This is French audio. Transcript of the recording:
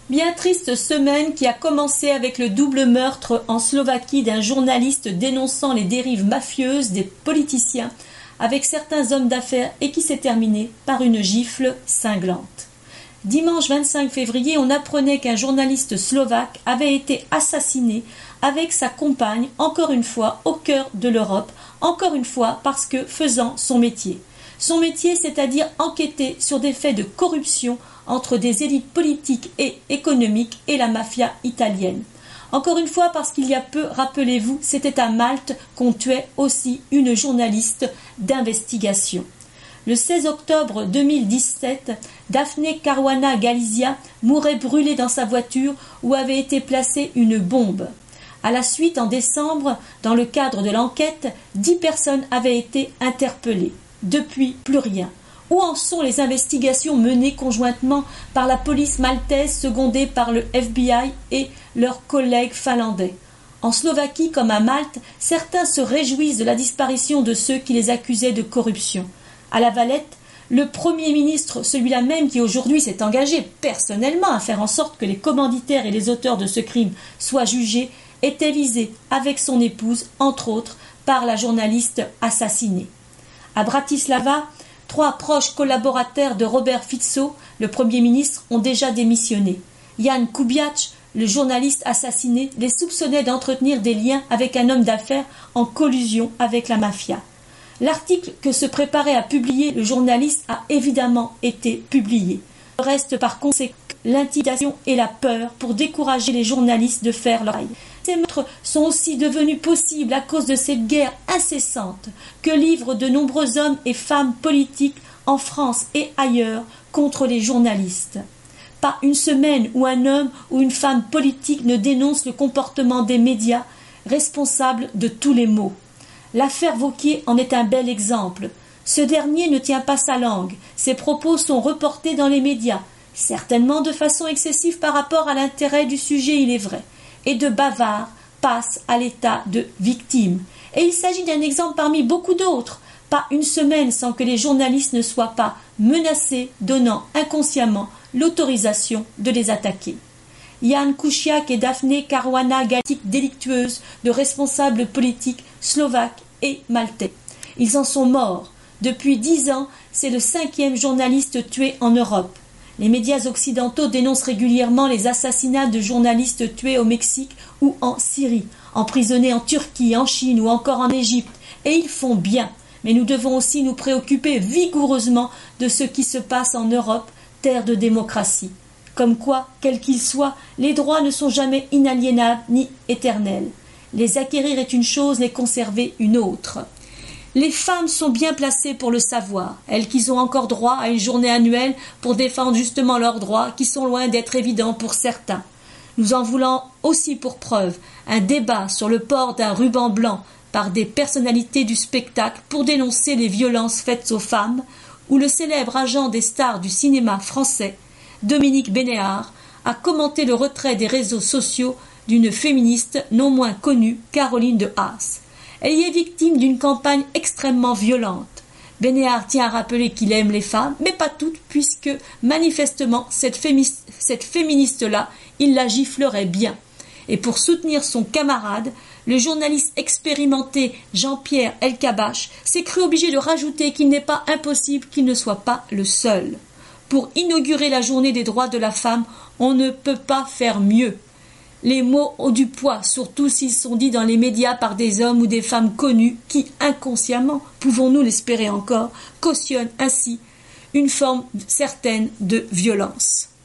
Bien triste semaine qui a commencé avec le double meurtre en Slovaquie d'un journaliste dénonçant les dérives mafieuses des politiciens avec certains hommes d'affaires et qui s'est terminée par une gifle cinglante. Dimanche 25 février, on apprenait qu'un journaliste slovaque avait été assassiné avec sa compagne, encore une fois au cœur de l'Europe, encore une fois parce que faisant son métier. Son métier, c'est-à-dire enquêter sur des faits de corruption entre des élites politiques et économiques et la mafia italienne. Encore une fois parce qu'il y a peu, rappelez-vous, c'était à Malte qu'on tuait aussi une journaliste d'investigation. Le 16 octobre 2017, Daphne Caruana Galizia mourait brûlée dans sa voiture où avait été placée une bombe. À la suite, en décembre, dans le cadre de l'enquête, 10 personnes avaient été interpellées. Depuis, plus rien. Où en sont les investigations menées conjointement par la police maltaise secondée par le FBI et leurs collègues finlandais? En Slovaquie comme à Malte, certains se réjouissent de la disparition de ceux qui les accusaient de corruption. À La Valette, le Premier ministre, celui-là même qui aujourd'hui s'est engagé personnellement à faire en sorte que les commanditaires et les auteurs de ce crime soient jugés, était visé avec son épouse, entre autres, par la journaliste assassinée. À Bratislava, 3 proches collaborateurs de Robert Fico, le Premier ministre, ont déjà démissionné. Jan Kubiak, le journaliste assassiné, les soupçonnait d'entretenir des liens avec un homme d'affaires en collusion avec la mafia. L'article que se préparait à publier le journaliste a évidemment été publié. Reste par conséquent l'intimidation et la peur pour décourager les journalistes de faire leur travail. Ces meurtres sont aussi devenus possibles à cause de cette guerre incessante que livrent de nombreux hommes et femmes politiques en France et ailleurs contre les journalistes. Pas une semaine où un homme ou une femme politique ne dénonce le comportement des médias responsables de tous les maux. L'affaire Wauquiez en est un bel exemple. Ce dernier ne tient pas sa langue. Ses propos sont reportés dans les médias, certainement de façon excessive par rapport à l'intérêt du sujet, il est vrai, et de bavard passe à l'état de victime. Et il s'agit d'un exemple parmi beaucoup d'autres. Pas une semaine sans que les journalistes ne soient pas menacés, donnant inconsciemment l'autorisation de les attaquer. Jan Kuciak et Daphne Caruana Galizia, délictueuses de responsables politiques slovaques et maltais. Ils en sont morts. Depuis 10 ans, c'est le 5e journaliste tué en Europe. Les médias occidentaux dénoncent régulièrement les assassinats de journalistes tués au Mexique ou en Syrie, emprisonnés en Turquie, en Chine ou encore en Égypte. Et ils font bien. Mais nous devons aussi nous préoccuper vigoureusement de ce qui se passe en Europe, terre de démocratie. Comme quoi, quels qu'ils soient, les droits ne sont jamais inaliénables ni éternels. Les acquérir est une chose, les conserver une autre. Les femmes sont bien placées pour le savoir, elles qui ont encore droit à une journée annuelle pour défendre justement leurs droits qui sont loin d'être évidents pour certains. Nous en voulons aussi pour preuve un débat sur le port d'un ruban blanc par des personnalités du spectacle pour dénoncer les violences faites aux femmes, où le célèbre agent des stars du cinéma français, Dominique Bénéard, a commenté le retrait des réseaux sociaux d'une féministe non moins connue, Caroline de Haas. Elle y est victime d'une campagne extrêmement violente. Bénéard tient à rappeler qu'il aime les femmes, mais pas toutes, puisque manifestement cette féministe-là, il la giflerait bien. Et pour soutenir son camarade, le journaliste expérimenté Jean-Pierre Elkabbach s'est cru obligé de rajouter qu'il n'est pas impossible qu'il ne soit pas le seul. Pour inaugurer la journée des droits de la femme, on ne peut pas faire mieux. Les mots ont du poids, surtout s'ils sont dits dans les médias par des hommes ou des femmes connus qui, inconsciemment, pouvons-nous l'espérer encore, cautionnent ainsi une forme certaine de violence.